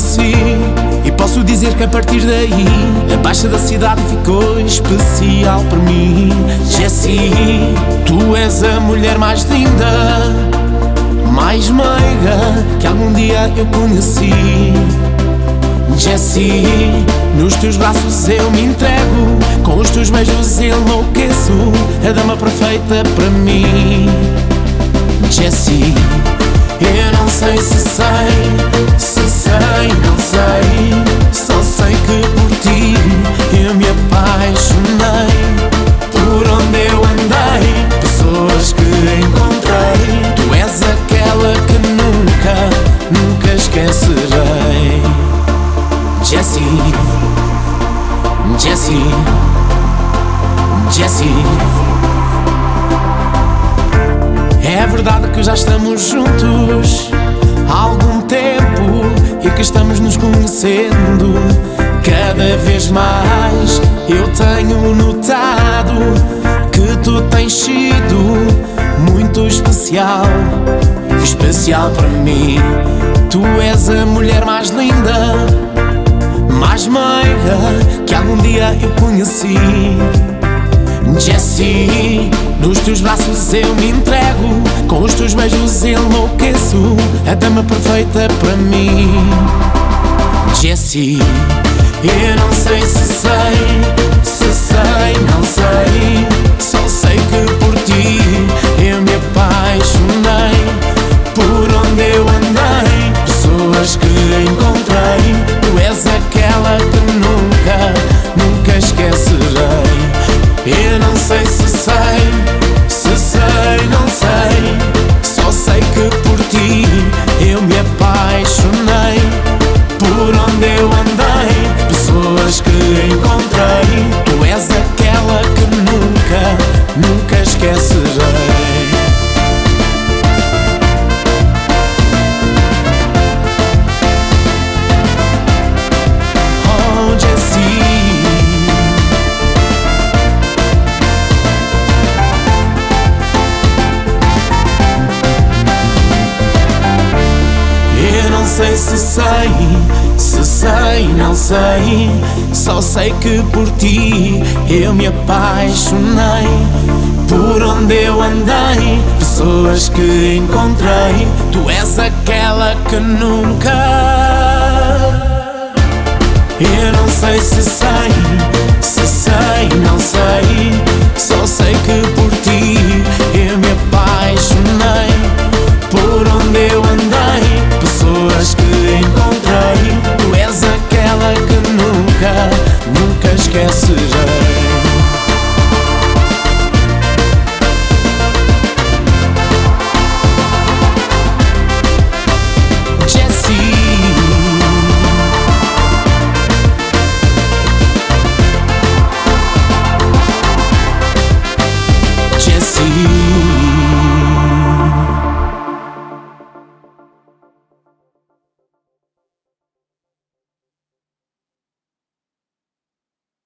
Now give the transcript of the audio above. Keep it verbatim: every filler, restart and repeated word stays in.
conheci. E posso dizer que a partir daí a Baixa da Cidade ficou especial para mim. Jessie, tu és a mulher mais linda, mais meiga que algum dia eu conheci. Jessie, nos teus braços eu me entrego, com os teus beijos enlouqueço, a dama perfeita para mim. Jessie, eu não sei se sei, se sei, não sei, só sei que por ti eu me apaixonei. Por onde eu andei, pessoas que encontrei, tu és aquela que nunca, nunca esquecerei. Jessie, Jessie, Jessie. É verdade que já estamos juntos há algum tempo e que estamos nos conhecendo cada vez mais. Eu tenho notado que tu tens sido muito especial, especial para mim. Tu és a mulher mais linda, mais meiga que algum dia eu conheci. Jessie, nos teus braços eu me entrego, com os teus beijos enlouqueço, a dama perfeita para mim. Jessie, eu não sei se sei, se sei, não sei, só sei que por ti eu me apaixonei. Por onde eu andei, pessoas que encontrei, tu és aquela que nunca, nunca esquecerei. Eu não sei se sei, se sei, não sei, só sei que por ti eu me apaixonei. Por onde eu andei, pessoas que encontrei, tu és aquela que nunca, nunca esquecerei. Oh, Jessie, não sei se sei, se sei, não sei, só sei que por ti eu me apaixonei. Por onde eu andei, pessoas que encontrei, tu és aquela que nunca. Eu não sei se sei, se sei, não sei, só sei que por